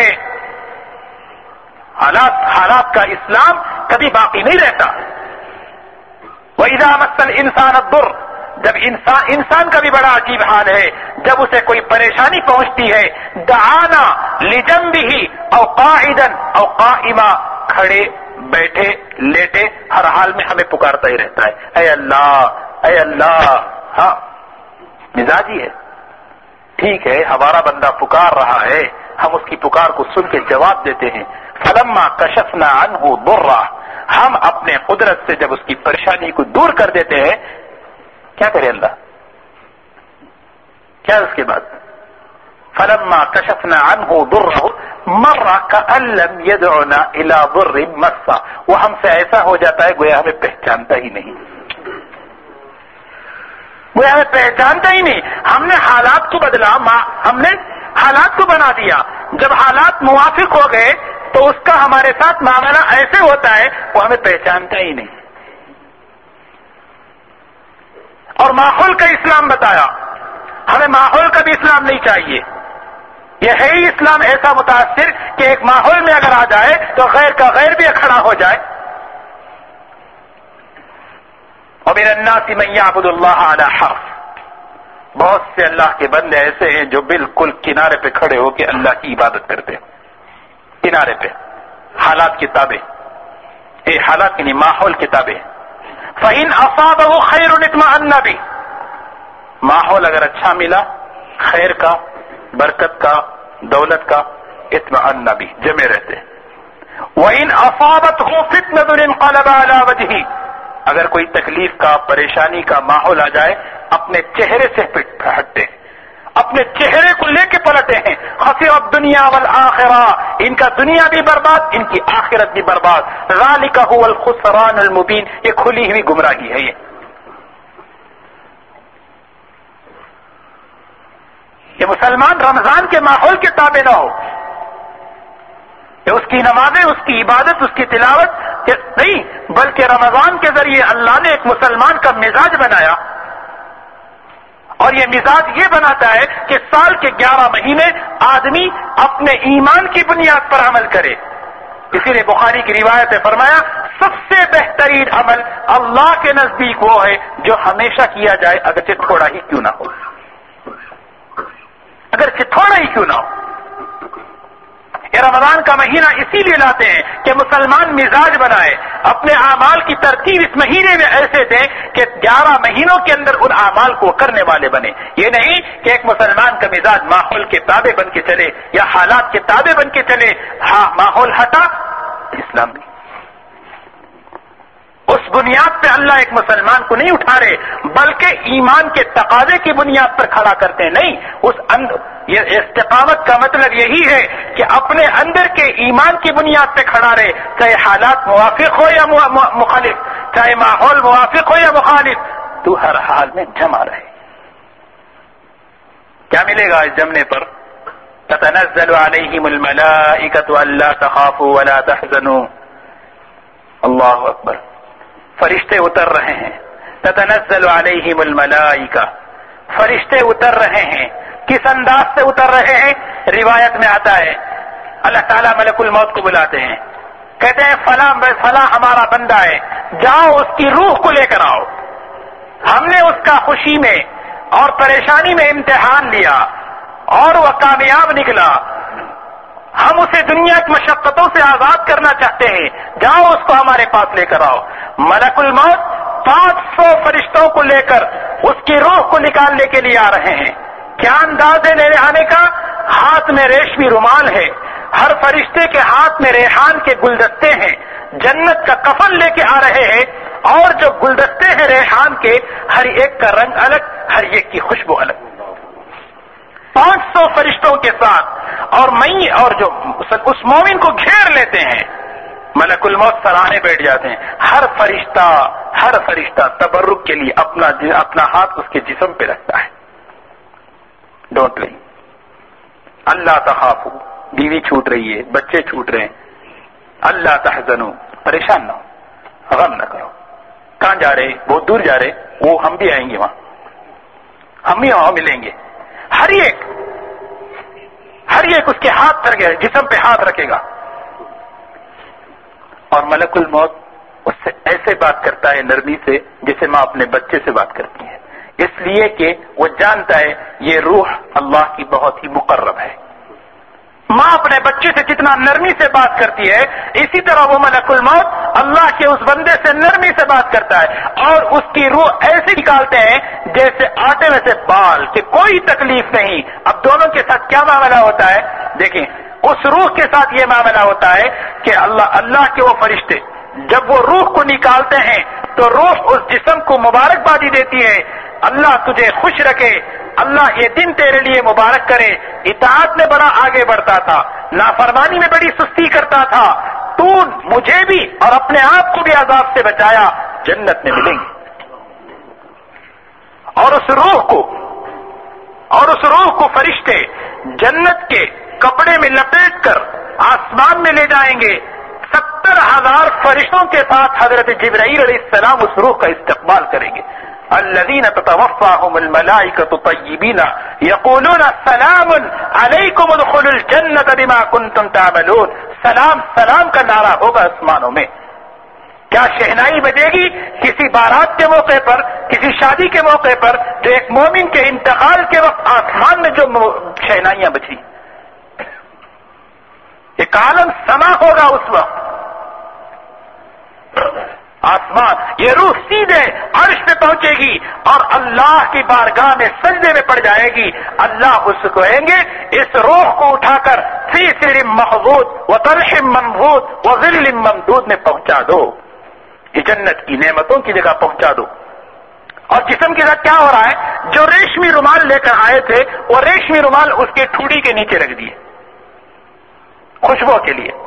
S1: حالات حالات کا اسلام کبھی باقی نہیں رہتا. وَإِذَا مَسَّ الْإِنسَانَ الضُّرُّ، جب انسان انسان کا بھی بڑا عجیب حال ہے، جب اسے کوئی پریشانی پہنچتی ہے دعانا لجنبه او قاعدا او قائما، کھڑے بیٹھے لیٹے ہر حال میں ہمیں پکارتا ہی رہتا ہے، اے اللہ اے اللہ. ہاں مزاجی ہے، ٹھیک ہے، ہمارا بندہ پکار رہا ہے، ہم اس کی پکار کو سن کے جواب دیتے ہیں. فلما کشفنا عنہ ضرہ، ہم اپنے قدرت سے جب اس کی پریشانی کو دور کر دیتے ہیں کیا کرے اللہ؟ کیا اس کے بعد فلما کشفنا عنہ ضرہ مر کأن لم يدعنا الى ضر مسا، وہ ہم سے ایسا ہو جاتا ہے گویا ہمیں پہچانتا ہی نہیں، گویا ہمیں پہچانتا ہی نہیں۔ ہم نے حالات کو بدلا، ہم نے حالات کو بنا دیا، جب حالات موافق ہو گئے تو اس کا ہمارے ساتھ معاملہ ایسے ہوتا ہے وہ ہمیں پہچانتا ہی نہیں۔ اور ماحول کا اسلام بتایا، ہمیں ماحول کا بھی اسلام نہیں چاہیے۔ یہ ہے ہی اسلام ایسا متاثر کہ ایک ماحول میں اگر آ جائے تو غیر کا غیر بھی کھڑا ہو جائے۔ وَمِنَ النَّاسِ مَن يَعْبُدُ اللَّهَ عَلَى حَرْفٍ، بہت سے اللہ کے بندے ایسے ہیں جو بالکل کنارے پہ کھڑے ہو کے اللہ کی عبادت کرتے ہیں، کنارے پہ، حالات کی تابع، یہ حالات یعنی ماحول کی تابع۔ فَإِنْ أَصَابَهُ خَيْرٌ اطْمَأَنَّ بِهِ، ماحول اگر اچھا ملا، خیر کا، برکت کا، دولت کا، اطمئن بھی جمے رہتے ہیں۔ وَإِنْ أَصَابَتْهُ فِتْنَةٌ انقلب عَلَى وَجْهِهِ، اگر کوئی تکلیف کا، پریشانی کا ماحول آ جائے اپنے چہرے سے ہٹتے ہیں، اپنے چہرے کو لے کے پلٹے ہیں۔ خسر الدنیا والآخرہ، ان کا دنیا بھی برباد، ان کی آخرت بھی برباد۔ ذَلِكَ هُوَ الْخُسْرَانُ الْمُبِينُ، یہ کھلی ہوئی گمراہی ہے۔ یہ کہ مسلمان رمضان کے ماحول کے تابع نہ ہو، کہ اس کی نمازیں، اس کی عبادت، اس کی تلاوت نہیں، بلکہ رمضان کے ذریعے اللہ نے ایک مسلمان کا مزاج بنایا، اور یہ مزاج یہ بناتا ہے کہ سال کے گیارہ مہینے آدمی اپنے ایمان کی بنیاد پر عمل کرے۔ اسی لیے بخاری کی روایت ہے، فرمایا سب سے بہترین عمل اللہ کے نزدیک وہ ہے جو ہمیشہ کیا جائے اگرچہ تھوڑا ہی کیوں نہ ہو، اگرچہ تھوڑا ہی کیوں نہ ہو۔ یہ رمضان کا مہینہ اسی لیے لاتے ہیں کہ مسلمان مزاج بنائے، اپنے اعمال کی ترتیب اس مہینے میں ایسے دے کہ گیارہ مہینوں کے اندر ان اعمال کو کرنے والے بنے۔ یہ نہیں کہ ایک مسلمان کا مزاج ماحول کے تابع بن کے چلے یا حالات کے تابع بن کے چلے۔ ہاں ماحول ہٹا، اسلام نہیں۔ اس بنیاد پہ اللہ ایک مسلمان کو نہیں اٹھا رہے، بلکہ ایمان کے تقاضے کی بنیاد پر کھڑا کرتے ہیں۔ نہیں، اس اندر یہ استقامت کا مطلب یہی ہے کہ اپنے اندر کے ایمان کی بنیاد پہ کھڑا رہے، چاہے حالات موافق ہو یا مخالف، چاہے ماحول موافق ہو یا مخالف، تو ہر حال میں جمع رہے۔ کیا ملے گا اس جمنے پر؟ تتنزل علیہم الملائکۃ الا تخافوا ولا تحزنوا، اللہ اکبر، فرشتے اتر رہے ہیں۔ تتنزل علیہم الملائکہ، فرشتے اتر رہے ہیں۔ کس انداز سے اتر رہے ہیں؟ روایت میں آتا ہے اللہ تعالیٰ ملک الموت کو بلاتے ہیں، کہتے ہیں فلاں فلاں ہمارا بندہ ہے، جاؤ اس کی روح کو لے کر آؤ۔ ہم نے اس کا خوشی میں اور پریشانی میں امتحان لیا اور وہ کامیاب نکلا، ہم اسے دنیا کی مشقتوں سے آزاد کرنا چاہتے ہیں، جاؤ اس کو ہمارے پاس لے کر آؤ۔ ملک الموت پانچ سو فرشتوں کو لے کر اس کی روح کو نکالنے کے لیے آ رہے ہیں۔ کیا انداز ہے لے آنے کا؟ ہاتھ میں ریشمی رومال ہے، ہر فرشتے کے ہاتھ میں ریحان کے گلدستے ہیں، جنت کا کفن لے کے آ رہے ہیں، اور جو گلدستے ہیں ریحان کے، ہر ایک کا رنگ الگ، ہر ایک کی خوشبو الگ، پانچ سو فرشتوں کے ساتھ، اور میں اور جو اس مومن کو گھیر لیتے ہیں، ملک الموت سرانے بیٹھ جاتے ہیں۔ ہر فرشتہ ہر فرشتہ تبرک کے لیے اپنا اپنا ہاتھ اس کے جسم پہ رکھتا ہے۔ ڈونٹ لی اللہ تخافو، بیوی چھوٹ رہی ہے، بچے چھوٹ رہے ہیں، اللہ تحزنو، پریشان نہ ہو، غم نہ کرو۔ کہاں جا رہے؟ بہت دور جا رہے، وہ ہم بھی آئیں گے، وہاں ہم بھی وہاں ملیں گے۔ ہر ایک ہر ایک اس کے ہاتھ پر گئے، جسم پہ ہاتھ رکھے گا، اور ملک الموت اس سے ایسے بات کرتا ہے نرمی سے جیسے ماں اپنے بچے سے بات کرتی ہے، اس لیے کہ وہ جانتا ہے یہ روح اللہ کی بہت ہی مقرب ہے۔ ماں اپنے بچے سے جتنا نرمی سے بات کرتی ہے، اسی طرح وہ ملک الموت اللہ کے اس بندے سے نرمی سے بات کرتا ہے، اور اس کی روح ایسے نکالتے ہیں جیسے آٹے میں سے بال، کہ کوئی تکلیف نہیں۔ اب دونوں کے ساتھ کیا معاملہ ہوتا ہے؟ دیکھیں، اس روح کے ساتھ یہ معاملہ ہوتا ہے کہ اللہ اللہ کے وہ فرشتے جب وہ روح کو نکالتے ہیں تو روح اس جسم کو مبارکبادی دیتی ہے اللہ تجھے خوش رکھے، اللہ یہ دن تیرے لیے مبارک کرے۔ اطاعت میں بڑا آگے بڑھتا تھا، نافرمانی میں بڑی سستی کرتا تھا، تو مجھے بھی اور اپنے آپ کو بھی عذاب سے بچایا، جنت میں ملیں گے۔ اور اس روح کو اور اس روح کو فرشتے جنت کے کپڑے میں لپیٹ کر آسمان میں لے جائیں گے۔ ستر ہزار فرشتوں کے ساتھ حضرت جبرائیل علیہ السلام اس روح کا استقبال کریں گے۔ الذین تتوفاہم الملائکۃ طیبین یقولون سلام علیکم ادخلوا الجنۃ بما کنتم تعملون۔ سلام سلام کا نعرہ ہوگا آسمانوں میں۔ کیا شہنائی بجے گی کسی بارات کے موقع پر، کسی شادی کے موقع پر، جو ایک مومن کے انتقال کے وقت آسمان میں جو شہنائیاں بجی، ایک عالم سما ہوگا اس وقت۔ آسمان، یہ روح سیدھے عرش پہ پہنچے گی اور اللہ کی بارگاہ میں سجدے میں پڑ جائے گی۔ اللہ اس کو کہیں گے اس روح کو اٹھا کر فی سر محضود و طلح منضود و ظل ممدود میں پہنچا دو، یہ جنت کی نعمتوں کی جگہ پہنچا دو۔ اور جسم کے ساتھ کیا ہو رہا ہے؟ جو ریشمی رومال لے کر آئے تھے وہ ریشمی رومال اس کے ٹھوڑی کے نیچے رکھ دیے خوشبو کے لیے۔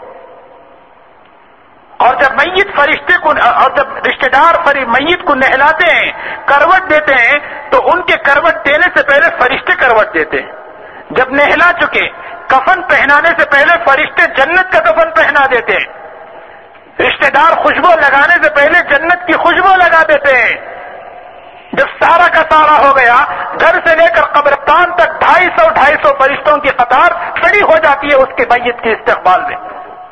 S1: اور جب میت فرشتے کو اور جب رشتہ دار فری میت کو نہلاتے ہیں، کروٹ دیتے ہیں، تو ان کے کروٹ دینے سے پہلے فرشتے کروٹ دیتے ہیں۔ جب نہلا چکے، کفن پہنانے سے پہلے فرشتے جنت کا کفن پہنا دیتے ہیں۔ رشتہ دار خوشبو لگانے سے پہلے جنت کی خوشبو لگا دیتے ہیں۔ جب سارا کا سارا ہو گیا، گھر سے لے کر قبرستان تک ڈھائی سو ڈھائی سو فرشتوں کی قطار کھڑی ہو جاتی ہے اس کے میت کے استقبال میں۔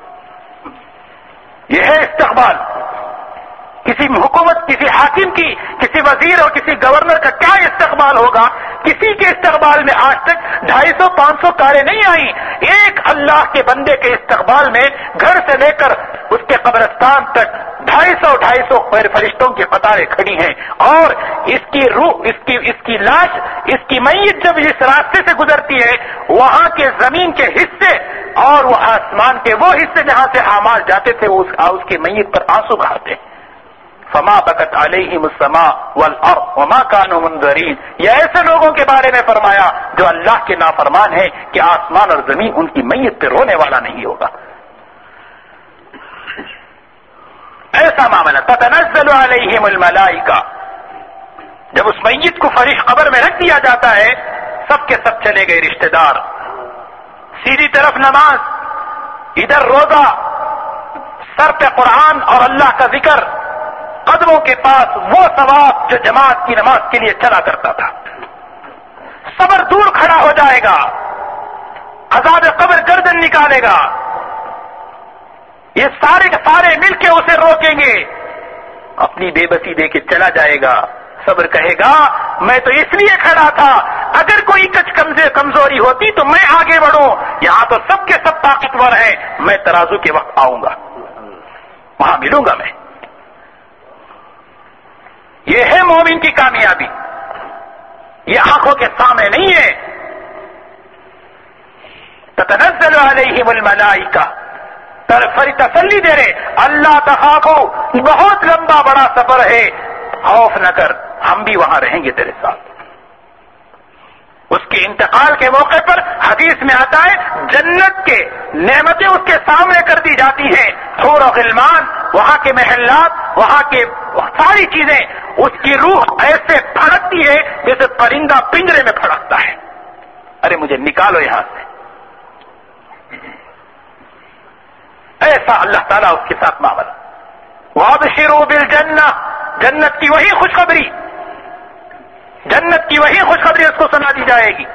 S1: یہ ہے استقبال۔ کسی حکومت، کسی حاکم کی، کسی وزیر اور کسی گورنر کا کیا استقبال ہوگا؟ کسی کے استقبال میں آج تک ڈھائی سو پانچ سو کاریں نہیں آئیں۔ ایک اللہ کے بندے کے استقبال میں گھر سے لے کر اس کے قبرستان تک ڈھائی سو ڈھائی سو فرشتوں کی قطاریں کھڑی ہیں، اور اس کی روح، اس کی اس کی لاش، اس کی میت جب اس راستے سے گزرتی ہے، وہاں کے زمین کے حصے اور وہ آسمان کے وہ حصے جہاں سے اعمال جاتے تھے، وہ اس کے میت پر آنسو بہاتے ہیں۔ فما بکت علیہم السماء والارض وما كانوا منذرین۔ یہ ایسے لوگوں کے بارے میں فرمایا جو اللہ کے نافرمان ہیں کہ آسمان اور زمین ان کی میت پہ رونے والا نہیں ہوگا۔ ایسا معاملہ تتنزل علیہم الملائکہ، جب اس میت کو فرش قبر میں رکھ دیا جاتا ہے، سب کے سب چلے گئے رشتہ دار، سیدھی طرف نماز، ادھر روزہ، سر پہ قرآن اور اللہ کا ذکر، قدموں کے پاس وہ ثواب جو جماعت کی نماز کے لیے چلا کرتا تھا۔ صبر دور کھڑا ہو جائے گا، عذاب قبر گردن نکالے گا، یہ سارے کے سارے مل کے اسے روکیں گے، اپنی بے بسی دے کے چلا جائے گا۔ صبر کہے گا میں تو اس لیے کھڑا تھا، اگر کوئی کچھ کمزوری ہوتی تو میں آگے بڑھوں، یہاں تو سب کے سب طاقتور ہیں، میں ترازو کے وقت آؤں گا، وہاں ملوں گا میں۔ یہ ہے مومن کی کامیابی، یہ آنکھوں کے سامنے نہیں ہے۔ تتنزل علیہم الملائکہ، فری تسلی دے رہے اللہ تخافو، بہت لمبا بڑا سفر ہے، خوف نہ کر، ہم بھی وہاں رہیں گے تیرے ساتھ۔ اس کے انتقال کے موقع پر حدیث میں آتا ہے جنت کے نعمتیں اس کے سامنے کر دی جاتی ہیں، حور و غلمان، وہاں کے محلات، وہاں کے ساری چیزیں، اس کی روح ایسے پھڑکتی ہے جیسے پرندہ پنجرے میں پھڑکتا ہے، ارے مجھے نکالو یہاں سے۔ ایسا اللہ تعالیٰ اس کے ساتھ معاملہ۔ وابشروا بالجنہ، جنت کی وہی خوشخبری، جنت کی وہی خوشخبری اس کو سنا دی جائے گی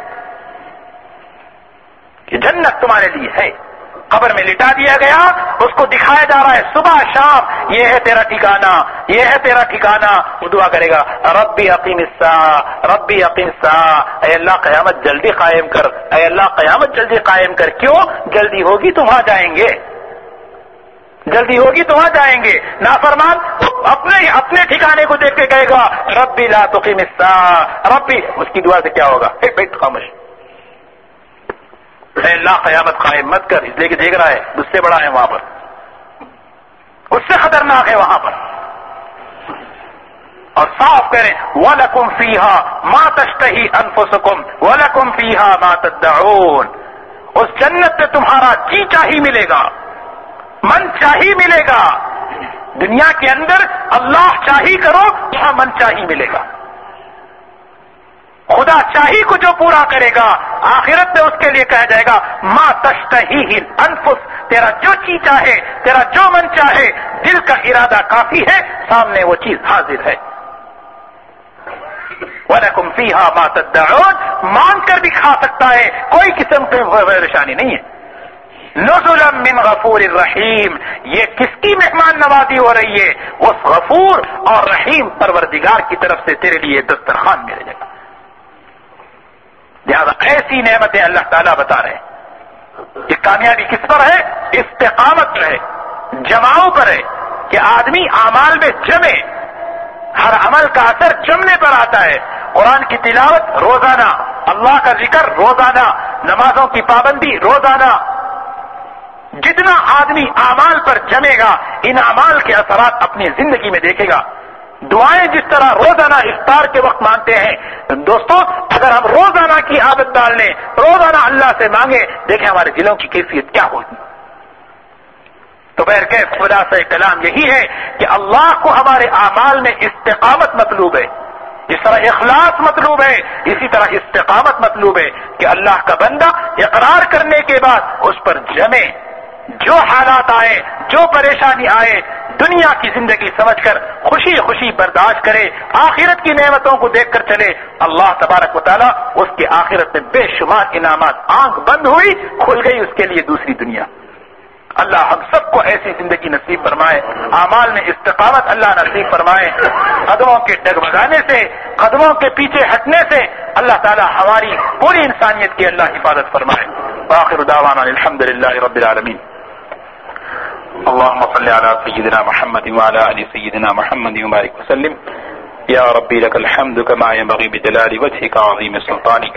S1: کہ جنت تمہارے لیے ہے۔ قبر میں لٹا دیا گیا، اس کو دکھایا جا رہا ہے صبح شام، یہ ہے تیرا ٹھکانہ، یہ ہے تیرا ٹھکانہ۔ وہ دعا کرے گا ربی اقیم الساعہ، ربی اقیم الساعہ، اے اللہ قیامت جلدی قائم کر، اے اللہ قیامت جلدی قائم کر۔ کیوں؟ جلدی ہوگی تو وہاں جائیں گے، جلدی ہوگی تو وہاں جائیں گے۔ نافرمان اپنے اپنے ٹھکانے کو دیکھ کے کہے گا ربی لا تقیم الساعہ، ربی، اس کی دعا سے کیا ہوگا؟ اے بیٹھ خاموش، اے اللہ قیامت قائم مت کر، اس لیے کہ دیکھ رہا ہے اس سے بڑا ہے وہاں پر، اس سے خطرناک ہے وہاں پر۔ اور صاف کریں وَلَكُمْ فِيهَا مَا تَشْتَهِي أَنفُسُكُمْ وَلَكُمْ فِيهَا مَا تَدَّعُونَ. اس جنت میں تمہارا جی چاہی ملے گا، من چاہی ملے گا. دنیا کے اندر اللہ چاہی کرو وہاں من چاہی ملے گا. خدا چاہی کو جو پورا کرے گا آخرت میں اس کے لیے کہا جائے گا ما تشتہی الانفس، تیرا جو چیز چاہے، تیرا جو من چاہے، دل کا ارادہ کافی ہے، سامنے وہ چیز حاضر ہے. وَلَكُمْ فِيهَا مَا تَدَّعُونَ، مانگ کر بھی کھا سکتا ہے، کوئی قسم کی پریشانی نہیں ہے. نزلا من غفور الرحیم، یہ کس کی مہمان نوازی ہو رہی ہے؟ اس غفور اور رحیم پروردگار کی طرف سے تیرے لیے دسترخوان ملے گا. لہذا ایسی نعمتیں اللہ تعالیٰ بتا رہے ہیں. یہ کامیابی کس پر ہے؟ استقامت پر ہے، جماؤ پر ہے کہ آدمی اعمال میں جمے. ہر عمل کا اثر جمنے پر آتا ہے. قرآن کی تلاوت روزانہ، اللہ کا ذکر روزانہ، نمازوں کی پابندی روزانہ. جتنا آدمی اعمال پر جمے گا ان اعمال کے اثرات اپنی زندگی میں دیکھے گا. دعائیں جس طرح روزانہ افطار کے وقت مانتے ہیں دوستوں، اگر ہم روزانہ کی عادت ڈال لیں، روزانہ اللہ سے مانگے، دیکھیں ہمارے دلوں کی کیفیت کیا ہوگی. تو بہرکیف خلاصہ کلام یہی ہے کہ اللہ کو ہمارے اعمال میں استقامت مطلوب ہے. جس طرح اخلاص مطلوب ہے اسی طرح استقامت مطلوب ہے کہ اللہ کا بندہ اقرار کرنے کے بعد اس پر جمے. جو حالات آئے، جو پریشانی آئے، دنیا کی زندگی سمجھ کر خوشی خوشی برداشت کرے، آخرت کی نعمتوں کو دیکھ کر چلے. اللہ تبارک و تعالیٰ اس کے آخرت میں بے شمار انعامات. آنکھ بند ہوئی کھل گئی اس کے لیے دوسری دنیا. اللہ ہم سب کو ایسی زندگی نصیب فرمائے، اعمال میں استقامت اللہ نصیب فرمائے. قدموں کے ڈگمگانے سے، قدموں کے پیچھے ہٹنے سے اللہ تعالیٰ ہماری پوری انسانیت کی اللہ حفاظت فرمائے. وآخر دعوانا الحمد للہ رب العالمین. اللهم صل على سيدنا محمد وعلى آل سيدنا محمد وبارك وسلم. يا ربي لك الحمد كما ينبغي بجلال وجهك وعظيم سلطانك.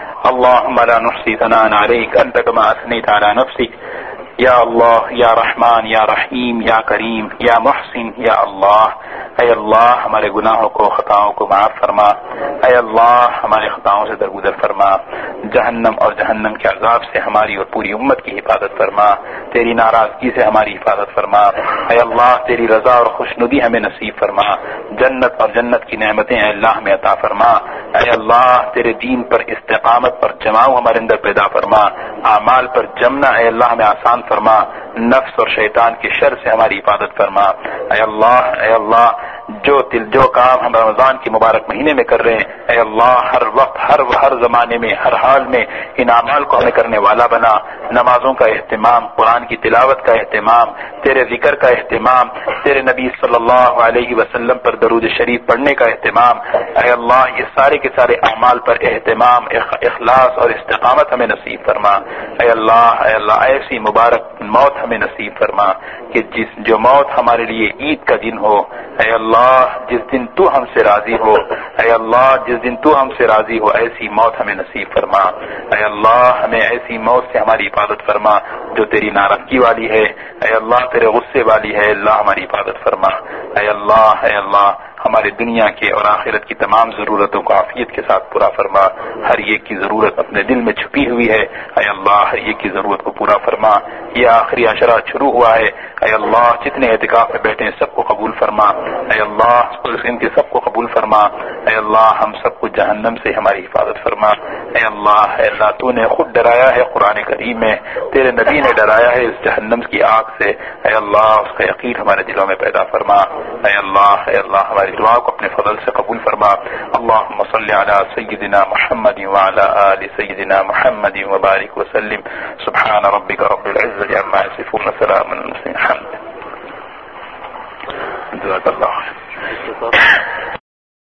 S1: اللهم لا نحصي ثناء عليك أنت كما أثنيت على نفسك. یا اللہ، یا رحمان، یا رحیم، یا کریم، یا محسن، یا اللہ. اے اللہ ہمارے گناہوں کو، خطاؤں کو معاف فرما. اے اللہ ہمارے خطاؤں سے درگزر فرما. جہنم اور جہنم کے عذاب سے ہماری اور پوری امت کی حفاظت فرما. تیری ناراضگی سے ہماری حفاظت فرما. اے اللہ تیری رضا اور خوشنودی ہمیں نصیب فرما. جنت اور جنت کی نعمتیں اے اللہ ہمیں عطا فرما. اے اللہ تیرے دین پر استقامت پر جماؤ ہمارے اندر پیدا فرما. اعمال پر جمنا اے اللہ ہمیں آسان فرما. نفس اور شیطان کے شر سے ہماری حفاظت فرما. اے اللہ اے اللہ جو تل جو کام ہم رمضان کے مبارک مہینے میں کر رہے ہیں اے اللہ ہر وقت ہر ہر زمانے میں ہر حال میں ان اعمال کو ہمیں کرنے والا بنا. نمازوں کا اہتمام، قرآن کی تلاوت کا اہتمام، تیرے ذکر کا اہتمام، تیرے نبی صلی اللہ علیہ وسلم پر درود شریف پڑھنے کا اہتمام. اے اللہ یہ سارے کے سارے اعمال پر اہتمام، اخلاص اور استقامت ہمیں نصیب فرما. اے اللہ اے اللہ ایسی مبارک موت ہمیں نصیب فرما کہ جس جو موت ہمارے لیے عید کا دن ہو. اے اللہ جس دن تو ہم سے راضی ہو، اے اللہ جس دن تو ہم سے راضی ہو ایسی موت ہمیں نصیب فرما. اے اللہ ہمیں ایسی موت سے ہماری حفاظت فرما جو تیری ناراضگی والی ہے. اے اللہ تیرے غصے والی ہے. اللہ ہماری حفاظت فرما. اے اللہ اے اللہ ہمارے دنیا کے اور آخرت کی تمام ضرورتوں کو عافیت کے ساتھ پورا فرما. ہر ایک کی ضرورت اپنے دل میں چھپی ہوئی ہے. اے اللہ ہر ایک کی ضرورت کو پورا فرما. یہ آخری عشرہ شروع ہوا ہے. اے اللہ جتنے اعتکاف میں بیٹھے ہیں سب کو قبول فرما. اے اللہ ان کے سب کو قبول فرما. اے اللہ ہم سب کو جہنم سے ہماری حفاظت فرما. اے اللہ اے اللہ تو نے خود ڈرایا ہے قرآن کریم میں، تیرے نبی نے ڈرایا ہے اس جہنم کی آگ سے. اے اللہ اس کا یقین ہمارے دلوں میں پیدا فرما. اے اللہ اے اللہ ہماری دعا کو اپنے فضل سے قبول فرما. اللهم صل على سيدنا محمد وعلى آل سيدنا محمد وبارك وسلم. سبحان ربك رب العزة عما يصفون وسلام على المرسلين. الحمد لله. جزاك الله خير.